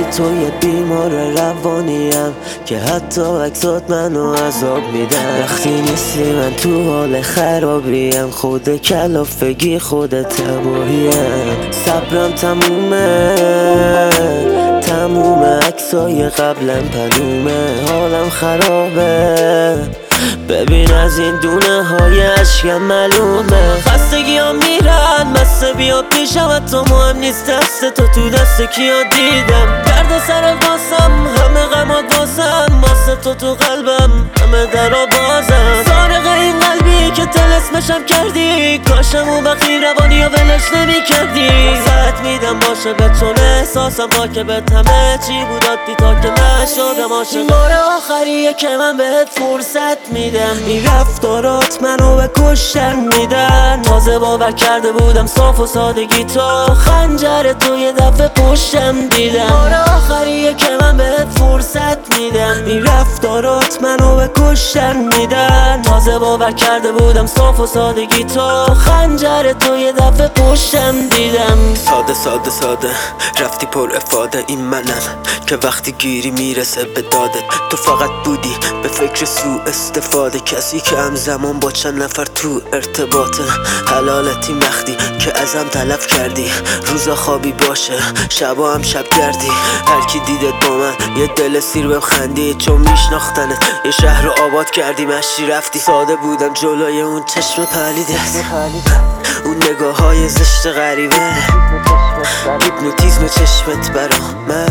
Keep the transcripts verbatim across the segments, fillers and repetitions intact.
تو یه بیمار روانیم که حتی عکسات منو عذاب میدن. وقتی نیستی من تو حال خرابیم، خود کلافگی خود تباهیم. صبرم تمومه، تمومه عکسای قبلم پلومه. حالم خرابه، ببین از این دونه های عشقم معلومه. خستگی ها میرن بسته بیا پیشم، حتی مهم نیست دست تو تو دست کیا دیدم. درد سر باسم همه غمات واسم، واسه تو تو قلبم همه درا بازم. سارق این قلبی که طلسمشم کردی، کاشم اون وقتی روانی ها ولش نمی کردی. زد میدم باشه بتونه احساسم تا که بهت همه چی بود عادی، تا که من شدم عاشق. این بار آخریه که من بهت فرصت میدم، این رفتارات منو به کشتن میدن. تازه باور کرده بودم صاف و سادگی تو، خنجر تو یه دفعه پشتم دیدم. بار آخریه که من بهت فرصت میدم، این رفتارات منو به کشتن میدن. تازه باور کرده بودم صاف و سادگی تو، خنجر تو یه دفعه پشتم دیدم. ساده ساده ساده رفتی پر افاده، این منم که وقتی گیری میرسه به دادت. تو فقط بودی به فکر سوء استفاده، کسی که همزمان با چند نفر تو ارتباطه. حلالتی وقتی که ازم طلب کردی، روزا خوابی باشه شبا هم شب گردی. هر کی دیدت با من یه دل سیر بهم خندید، چون میشناختنت یه شهر رو آباد کردی. مشتی رفتی ساده بودم جلوی اون چشم پلیدت، اون نگاه های زشت غریبه، هیپنوتیزم چشمت برام من،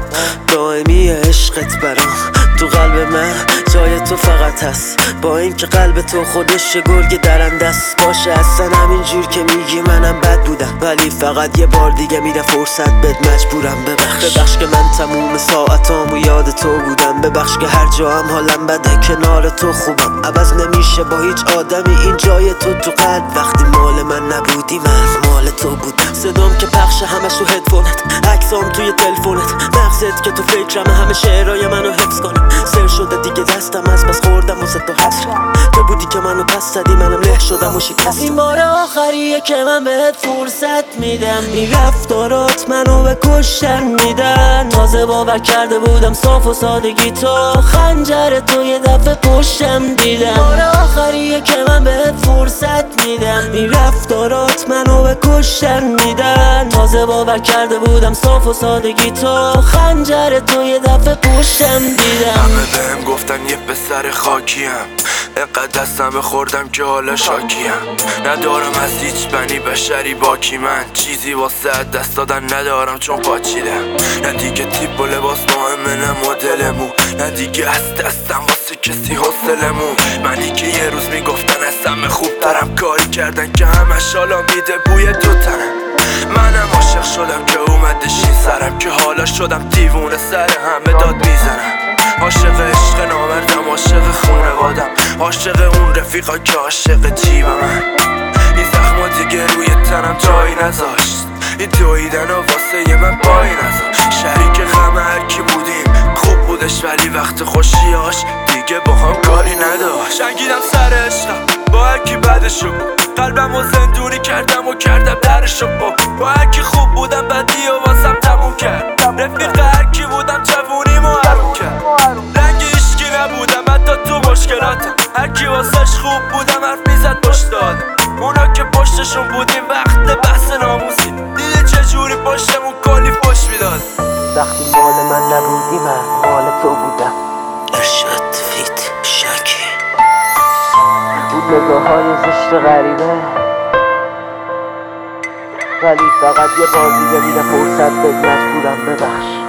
دائمی عشقت برام تو قلب من. جای تو فقط هست با این که قلب تو خودش یه گرگ درنده است. باشه اصلا همینجور که میگی منم بد بودم، ولی فقط یه بار دیگه میده فرصت بد، مجبورم ببخش. ببخش که من تموم ساعتامو یاد تو بودم، ببخش که هر جا هم حالم بده کنار تو خوبم. عوض نمیشه با هیچ آدمی این جای تو تو قلب، وقتی مال من نبودی من مال تو بودم. صدام که پخش همش تو هدفونت، عکسام توی تلفونت، مغزت که تو فکرم همه شعرهای منو حفظ کنه. سر شده دیگه دستم از بس خوردم واسه تو حسرت، تو بودی که منو پس زدی منم له شدم و شکستم. این بار آخریه که من بهت فرصت میدم، این رفتارات منو به کشتن میدن. تازه باور کرده بودم صاف و سادگی تو، خنجر تو یه دفعه پشتم دیدم. بار آخریه که من بهت فرصت میدم، این رفتارات منو به کشتن میدن. تازه باور کرده بودم صاف و سادگی تو، خنجر تو یه دفعه پشتم دیدم. همه بهم گفتن یه پسر خاکیم، اینقدر دستم خوردم که حالا شاکیم. ندارم از هیچ بنی بشری باکی، من چیزی واسه دست دادن ندارم چون پاچیدم. نه دیگه تیپ و لباس مهمه نه مدلمون، نه دیگه از دستم واسه کسی حوصلمون. منی که یه روز میگفتن از همه خوب ترم، کاری کردن که همش حالا میده بوی دو تنم. منم عاشق شدم که اومدش این سرم، که حالا شدم دیوونه سر همه داد میزنم. عاشق عشق نامردم، عاشق خونوادم، عاشق اون رفیقا که عاشق جیبم. این زخما دیگه روی تنم جایی نذاشت، این دویدن و واسه من پایی نذاشت. شریک غم هرکی بودیم خوب بودش، ولی وقت خوشیاش دیگه با هم کاری نداشت. شنگیدم سر عشقم با هرکی بدشو بود، قلبم و زندونی کردم و کردم درشو با. با هرکی خوب بودم بدی و واسم تموم کرد، رفیق هرکی بودم جوونیمو حروم کرد. رنگ عشقی نبودم حتی تو مشکلاتم، هرکی واسش خوب بودم حرف میزد پشت دادم. اونا که پشتشون بودیم وقت بحث ناموسی، دیده چجوری پشتمون کلی پش میداد. وقتی مال من نبودی من مال تو بودم. ارشاد فیت شکی، بود نگاه های زشت غریبه، ولی فقط یه بار دیگه میده فرصت بد، مجبورم ببخش.